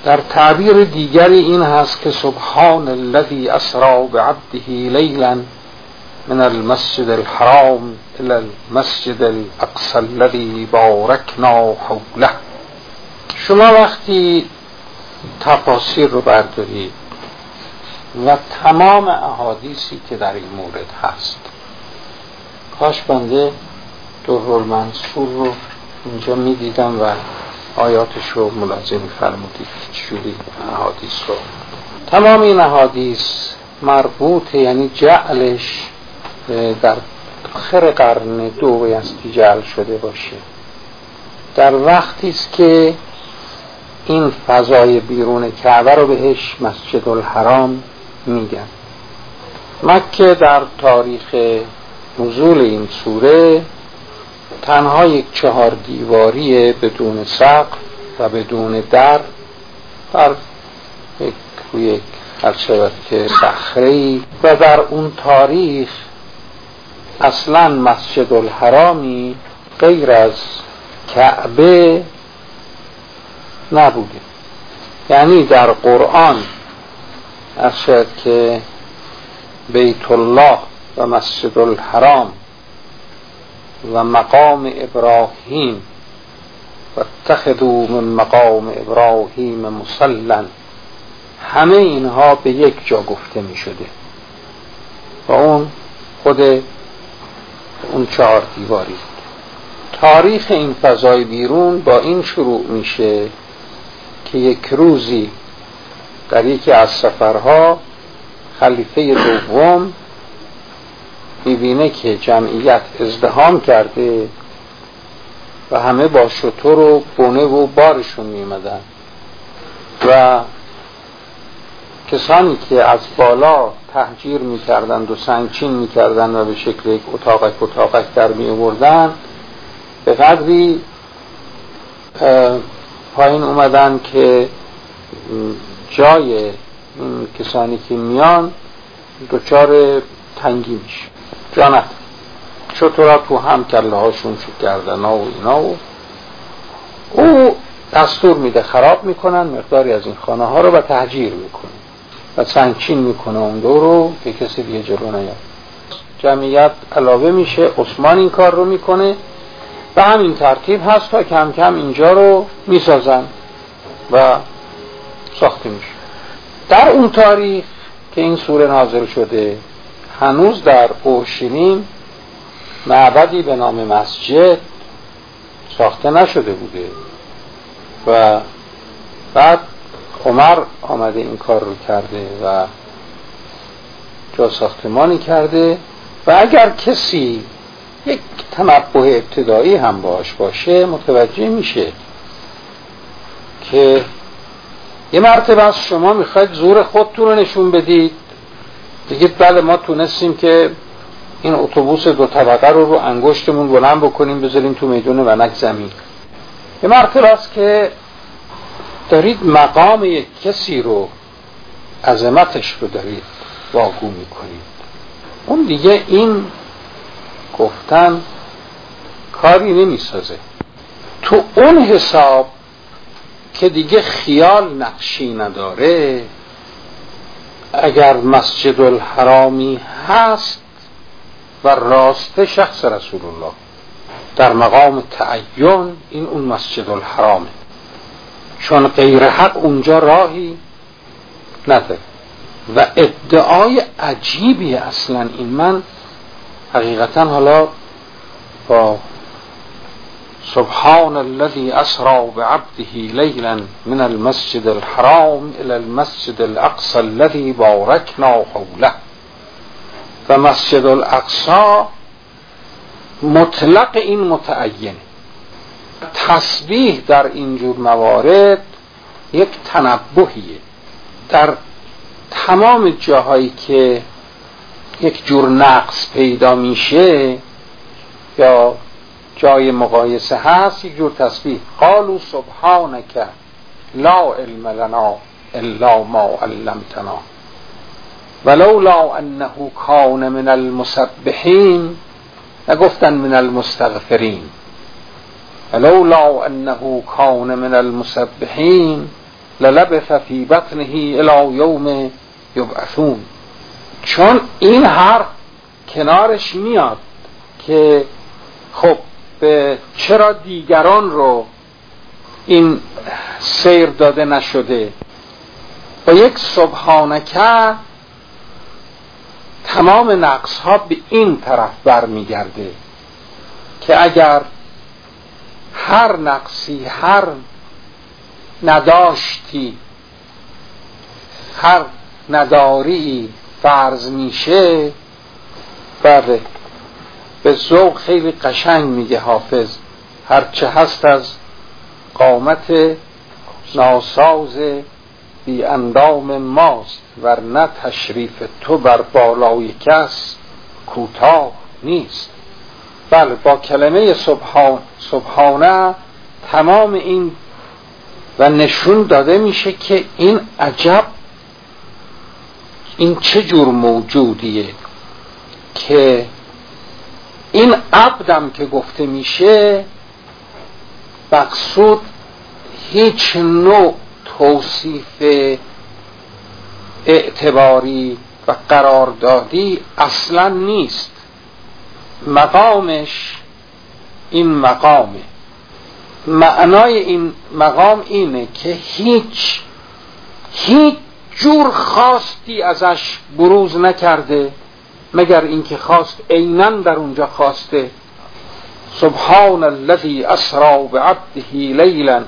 در تعبیر دیگری این هست که سبحان الذی اسری بعبده لیلا من المسجد الحرام الى المسجد الاقصى الذي بارکنا حوله. شما وقتی تفاسیر رو بردارید و تمام احادیثی که در این مورد هست، کاش بنده درالمنصور رو اینجا می دیدم و آیاتش رو ملاحظه می فرمودید چجوری احادیث رو. تمام این احادیث مربوطه، یعنی جعلش در آخر قرن دو بایستی جعل شده باشه، در وقتی است که این فضای بیرون کعبه رو بهش مسجد الحرام میگن. مکه در تاریخ نزول این سوره تنها یک 4 دیواری بدون سقف و بدون در یک هرچه که صخره‌ای، و در اون تاریخ اصلا مسجد الحرامی غیر از کعبه نبوده. یعنی در قرآن اشاره که بیت الله و مسجد الحرام و مقام ابراهیم و اتخذوا من مقام ابراهیم مصلا، همه اینها به یک جا گفته می شده و اون خود اون 4 دیواری. تاریخ این فضای بیرون با این شروع میشه که یک روزی در یکی از سفرها خلیفه دوم میبینه که جمعیت ازدحام کرده و همه با شتر و بونه و بارشون میمدن و کسانی که از بالا تهجیر میکردند و سنگچین میکردند و به شکل یک اتاقک در میوردن، به قدری پایین اومدن که جای این کسانی که میان دچار تنگی میشه، جانت شترها تو هم کله هاشون شد گردن ها و اینا، و او دستور میده خراب میکنن مقداری از این خانه ها رو و تهجیر میکنن و سنگچین میکنه اون دو رو که کسی دیگه جلو نیاد. جمعیت علاوه میشه، عثمان این کار رو میکنه و همین ترتیب هست تا کم کم اینجا رو میسازن و ساخته میشه. در اون تاریخ که این سوره نازل شده هنوز در اورشلیم معبدی به نام مسجد ساخته نشده بوده و بعد عمر آمده این کار رو کرده و جا ساختمانی کرده و اگر کسی یک تنبه ابتدایی هم باشه متوجه میشه که یه مرتبه از شما میخواید زور خودتون رو نشون بدید، بگید بله ما تونستیم که این اتوبوس 2 طبقه رو انگشتمون بلند بکنیم بذاریم تو میدون ونک زمین. یه مرتبه است که دارید مقام یک کسی رو، عظمتش رو دارید واگو میکنید، اون دیگه این گفتن کاری نمیسازه. تو اون حساب که دیگه خیال نقشی نداره، اگر مسجد الحرامی هست و راسته شخص رسول الله در مقام تعین، این اون مسجد الحرامه، چون غیر حق اونجا راهی نداره. و ادعای عجیبی اصلا این، من حقیقتا حالا با سبحان الذي اسرى بعبده لیلا من المسجد الحرام الى المسجد الاقصى الذي باركنا حوله، و مسجد الاقصی مطلق این متعینه. تسبیح در اینجور موارد یک تنبهیه. در تمام جاهایی که یک جور نقص پیدا میشه یا جای مقایسه هست، یک جور تسبیح، قالوا سبحانك لا علم لنا الا ما علمتنا ولولا انه کان من المسبحین، نگفتن من المستغفرین، ولولا انه کان من المسبحین للبث فی بطنه الی یوم یبعثون. چون این حرف کنارش میاد که خب چرا دیگران رو این سیر داده نشده. با یک سبحانکه تمام نقص ها به این طرف برمیگرده که اگر هر نقصی، هر نداشتی، هر نداری فرض میشه، بله به ذوق خیلی قشنگ میگه حافظ، هرچه هست از قامت ناساز بی اندام ماست، ورنه تشریف تو بر بالای کس کوتاه نیست. بله با کلمه سبحانه تمام این و نشون داده میشه که این عجب، این چه جور موجودیه که این عبدم که گفته میشه مقصود هیچ نوع توصیف اعتباری و قراردادی اصلا نیست. مقامش این مقامه. معنای این مقام اینه که هیچ جور خواستی ازش بروز نکرده مگر اینکه خواست عیناً در اونجا خواسته. سبحان الذی اسری بعبده لیلا.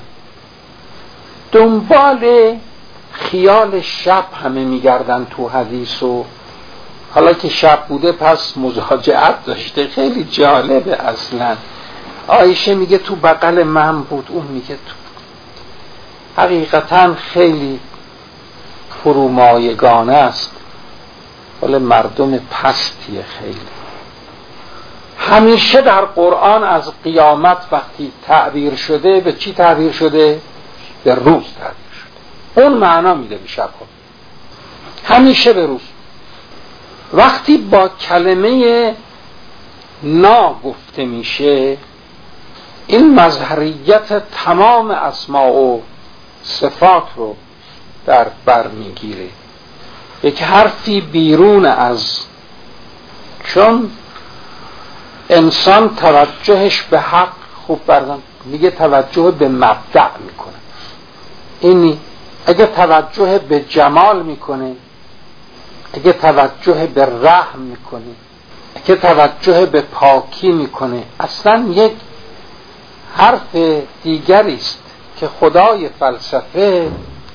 دنبال خیال شب همه میگردن تو حدیث و حالا که شب بوده پس مزاجعت داشته. خیلی جالبه اصلا. عایشه میگه تو بغل من بود، اون میگه تو. حقیقتا خیلی فرومایگانه است. ولی مردم پستیه خیلی. همیشه در قرآن از قیامت وقتی تعبیر شده به چی تعبیر شده؟ به روز تعبیر شده. اون معنا میده به شب ها. همیشه به روز. وقتی با کلمه نا گفته میشه این مظهریت تمام اسماء و صفات رو در بر میگیره. یک حرفی بیرون از، چون انسان توجهش به حق خوب بردن میگه توجه به مبدأ میکنه. اینی اگه توجه به جمال میکنه، اگه توجه به رحم میکنه، اگه توجه به پاکی میکنه، اصلا یک حرف دیگری است که خدای فلسفه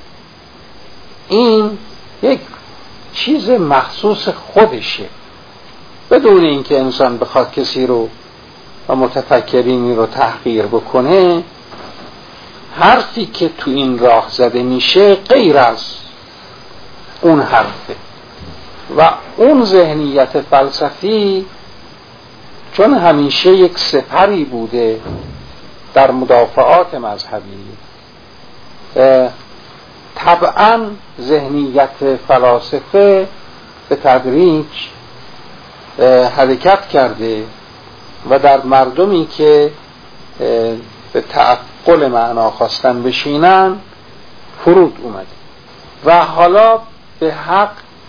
این یک چیز مخصوص خودشه، بدون اینکه انسان بخواد کسی رو و متفکرینی رو تحقیر بکنه. حرفی که تو این راه زده میشه غیر از اون حرفه و اون ذهنیت فلسفی چون همیشه یک سپری بوده در مدافعات مذهبی، طبعا ذهنیت فلاسفه به تدریج حرکت کرده و در مردمی که به تعقل معنا خواستن بشینن فرود اومده و حالا به حق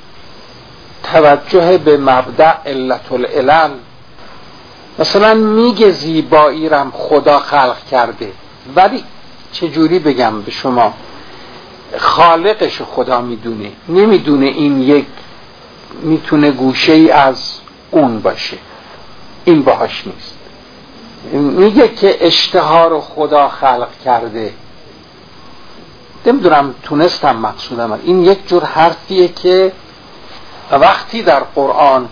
توجه به مبدأ علت العلل. مثلا میگه زیبایی رم خدا خلق کرده، ولی چجوری بگم به شما، خالقش خدا میدونه، نمیدونه این یک میتونه گوشه ای از اون باشه، این باهاش نیست. میگه که اشتها رو خدا خلق کرده. نمیدونم تونستم مقصودم. این یک جور حرفیه که وقتی در قرآن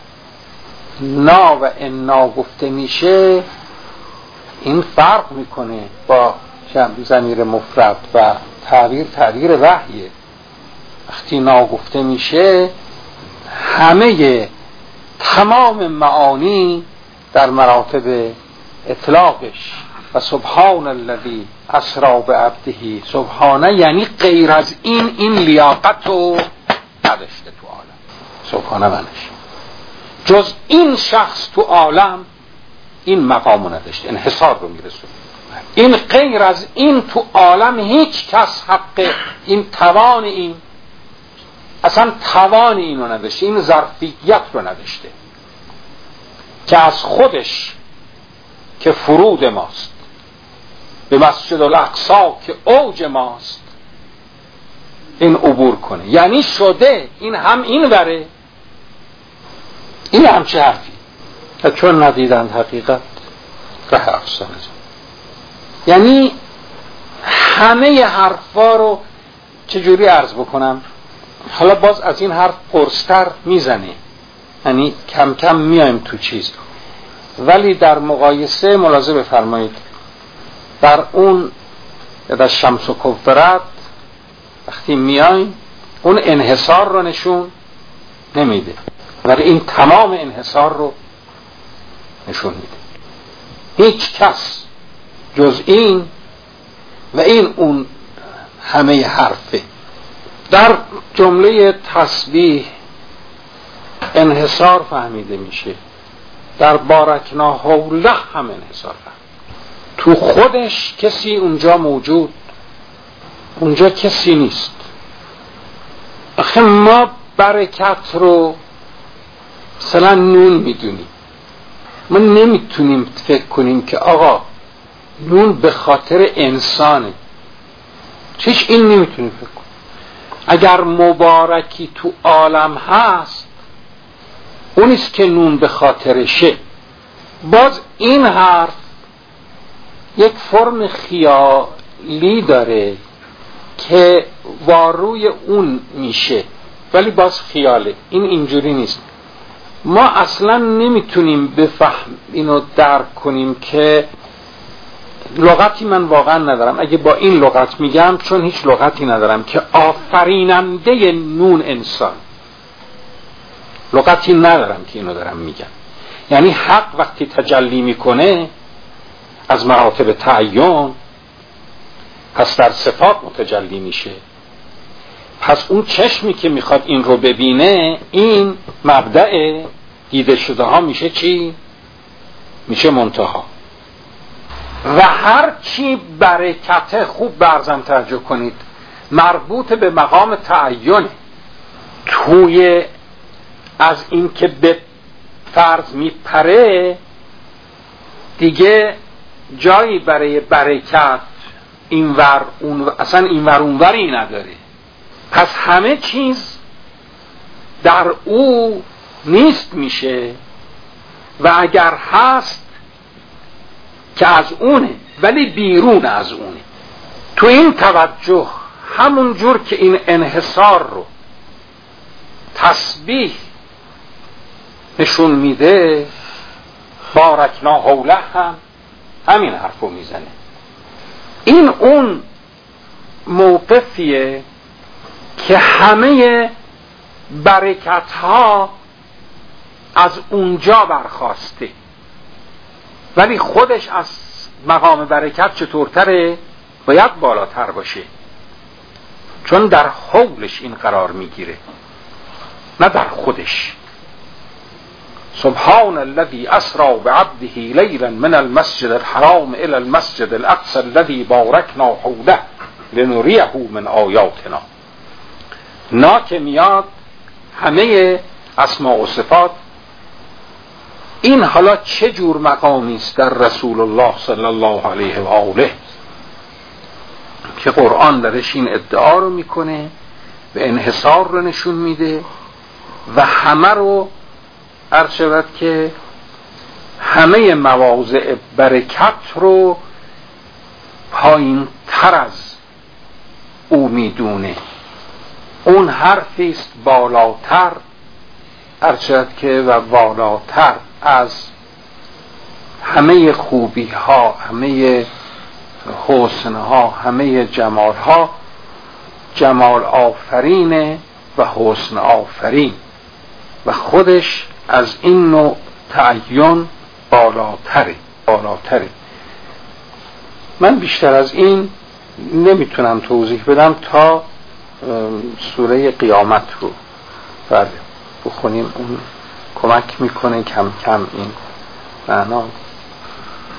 نا و انا گفته میشه این فرق میکنه با ضمیر مفرد و تعبیر وحیه. وقتی نا گفته میشه همه تمام معانی در مراتب اطلاقش و سبحان الذی اسری بعبده. سبحانه یعنی غیر از این لیاقت رو نداشته تو عالم. سبحانه منش جز این شخص تو عالم این مقامو نداشته، انحصار رو میرسونه. این غیر از این تو عالم هیچ کس حق این توان این اصلا توان اینو نداشته، این ظرفیت رو نداشته که از خودش که فرود ماست به مسجد الاقصی که اوج ماست این عبور کنه. یعنی شده این هم این وره، این هم چه حرفی، چون ندیدند حقیقت ره افسانه. یعنی همه حرفا رو چجوری عرض بکنم، حالا باز از این حرف قرصتر میزنه، یعنی کم کم میایم تو چیز، ولی در مقایسه ملاحظه بفرمایید در اون در شمس و کوثرت وقتی میایم اون انحصار رو نشون نمیده، ولی این تمام انحصار رو نشون میده. هیچ کس جز این و این اون همه حرفه. در جمله تسبیح انحصار فهمیده میشه، در بارکنا حوله هم انحصار فهمیده. تو خودش کسی اونجا موجود، اونجا کسی نیست. آخه ما برکت رو مثلا نون میدونیم، ما نمیتونیم فکر کنیم که آقا نون به خاطر انسانه، چیش این نمیتونیم فکر کنیم. اگر مبارکی تو عالم هست اونیست که نون به خاطرشه. باز این حرف یک فرم خیالی داره که واروی اون میشه، ولی باز خیاله، این اینجوری نیست. ما اصلا نمیتونیم بفهم اینو درک کنیم که لغتی من واقعا ندارم، اگه با این لغت میگم چون هیچ لغتی ندارم، که آفریننده نون انسان، لغتی ندارم که اینو دارم میگم. یعنی حق وقتی تجلی میکنه از مراتب تعین، پس در صفات متجلی میشه. پس اون چشمی که میخواد این رو ببینه، این مبدأ دیده شده ها میشه چی؟ میشه منتها. و هر چی برکت، خوب برزم توجه کنید، مربوط به مقام تعین، توی از این که به فرض میپره دیگه جایی برای برکت اینور اون، اصلا اینور اونوری نداره. پس همه چیز در او نیست میشه و اگر هست که از اونه، ولی بیرون از اونه. تو این توجه همون جور که این انحصار رو تسبیح نشون میده، بارکنا حوله هم همین حرف رو میزنه. این اون موقفیه که همه برکت ها از اونجا برخواسته، ولی خودش از مقام برکت چطورتره؟ باید بالاتر باشه، چون در حولش این قرار میگیره نه در خودش. سبحان الذي اسرى بعبده ليلا من المسجد الحرام الى المسجد الاقصى الذي باركنا حوله لنريه من آیاتنا. نا که میاد همه اسماء و صفات. این حالا چه جور مقامی است در رسول الله صلی الله علیه و آله که قرآن درش این ادعا رو میکنه و انحصار رو نشون میده و همه رو عرض شود که همه مواضع برکت رو پایین تر از او میدونه. اون حرفی است بالاتر، عرض شود که و والاتر از همه خوبی ها، همه حسن ها، همه جمال ها. جمال آفرینه و حسن آفرین و خودش از این نوع تعین بالاتره. من بیشتر از این نمیتونم توضیح بدم تا سوره قیامت رو بخونیم، اون کمک میکنه کم کم این معنا.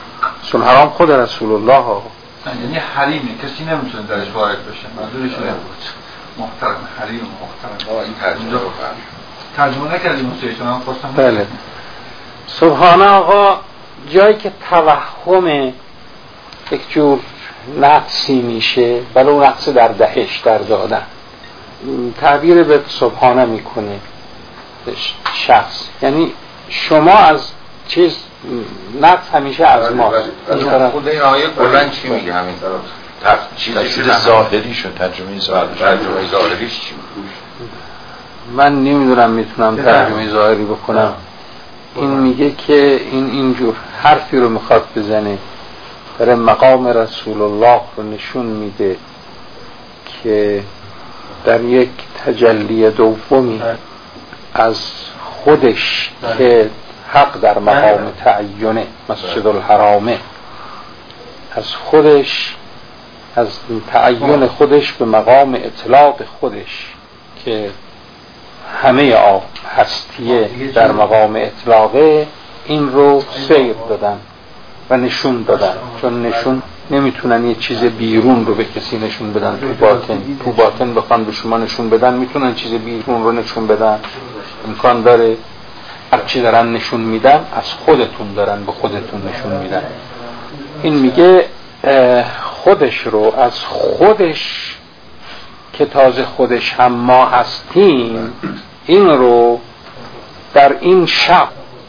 مسجد الحرام خود رسول الله ها، یعنی حریمه، کسی نمیتونه درش وارد بشه. منظورش اینه بود. محترم حریم محترم. این ترجمه رو ترجمه نکردیم اون شما خواستم. بله. سبحانه آقا جایی که توهم یک جور نقصی میشه، ولی اون نقص در دهش در دادن، تعبیر به سبحانه میکنه شخص، یعنی شما از چیز نقص همیشه از ماست. خود این آیه کلن چی میگه؟ همین تفسیر ظاهریشون، ترجمه ظاهریش چی میگه؟ من نمیدونم میتونم ترجمه ظاهری بکنم. این میگه که اینجور حرفی رو میخواد بزنه، برای مقام رسول الله رو نشون میده که در یک تجلی دومی از خودش که حق در مقام تعینه مسجد الحرامه، از خودش، از تعین خودش به مقام اطلاق خودش که همه هستیه در مقام اطلاقه، این رو سیر دادن و نشون دادن. چون نشون نمیتونن یه چیز بیرون رو به کسی نشون بدن، تو باطن بخوان به شما نشون بدن، میتونن چیز بیرون رو نشون بدن؟ امکان داره؟ هر چی دارن نشون میدن از خودتون دارن به خودتون نشون میدن. این میگه خودش رو از خودش که تازه خودش هم ما هستیم، این رو در این شب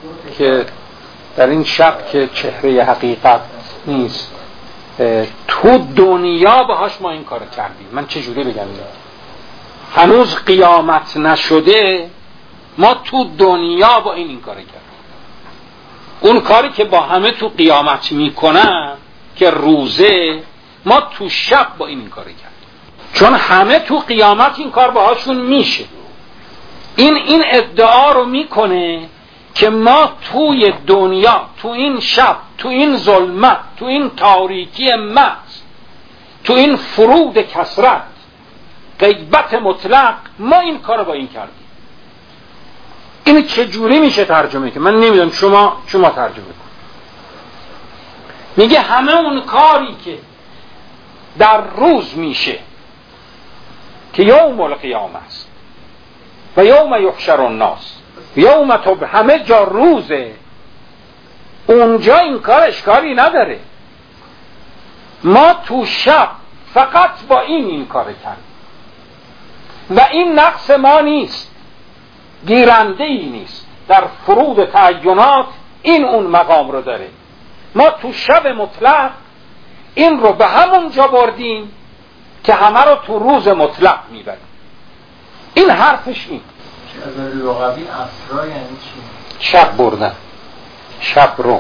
که چهره حقیقت نیست، تو دنیا باهاش ما این کار کردیم. من چجوری بگم؟ هنوز قیامت نشده ما تو دنیا با این کار کردیم. اون کاری که با همه تو قیامت میکنن که روزه، ما تو شب با این کار کردیم. چون همه تو قیامت این کار باهاشون میشه. این ادعا رو میکنه که ما توی دنیا، تو این شب، تو این ظلمت، تو این تاریکی محض، تو این فرود کثرت، غیبت مطلق، ما این کار رو با این کردیم. این چجوری میشه ترجمه؟ که من نمیدونم، شما ترجمه کن. میگه همه اون کاری که در روز میشه که یوم القیامه است و یوم یحشر الناس، یوم همه جا روزه، اونجا این کار اشکالی نداره. ما تو شب فقط با این کار کردیم و این نقص ما نیست، گیرنده ای نیست. در فرود تعینات این اون مقام رو داره. ما تو شب مطلق این رو به همون جا بردیم که همه رو تو روز مطلق میبریم. این حرفش این. از لغوی اسرا یعنی چی؟ شب بردن، شب رو.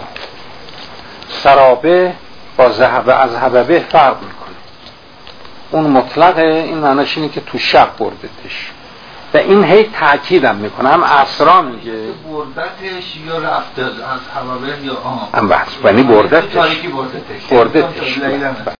سرابه با ذهب از هببه فرق میکنه. اون مطلقه، این معنیش اینه که تو شب بردتش و این هی تأکیدم میکنه. هم اسرا میگه بردتش یا رفته از هببه یا هم بحث بردتش تاریکی بردتش